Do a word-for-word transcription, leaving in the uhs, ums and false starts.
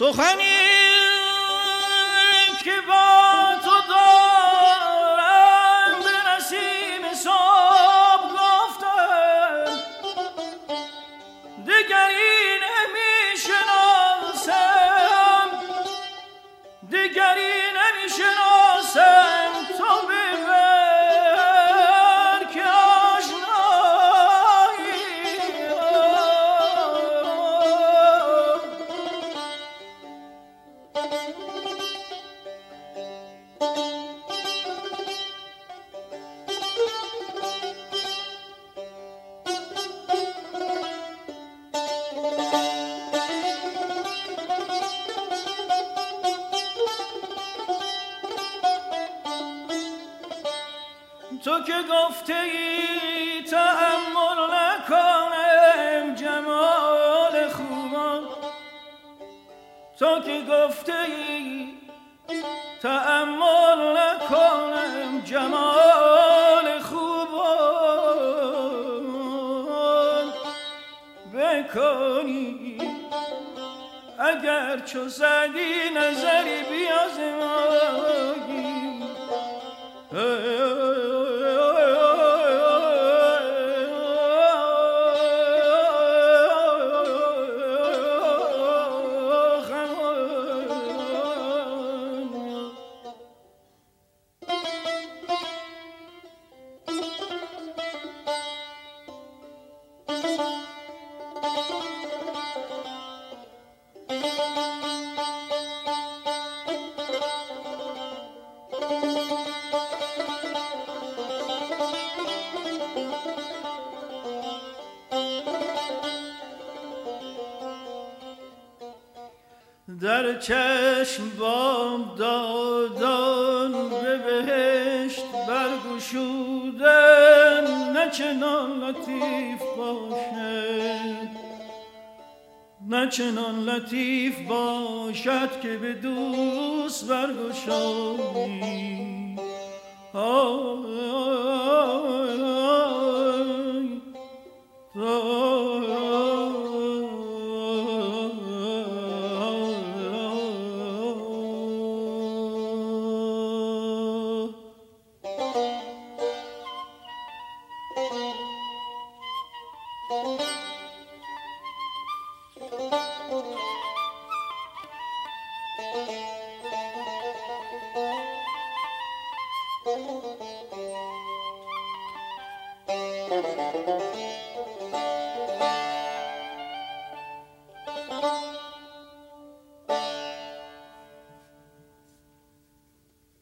سخنی که با تو دارم به نسیم صبح گفتم دیگری نمیشناسم دیگری نمیشناسم تو ببر که آشنایی تو که گفته ای تأمل نکنم جمال خوبان تو که گفته ای تأمل نکنم جمال خوبان بکنی اگر چو زدی نظری بیازمایی در چشم بام دادان به بهشت برگشودن نه چنان لطیف باشد نه چنان لطیف باشد که به دوست برگشایی آی آی آی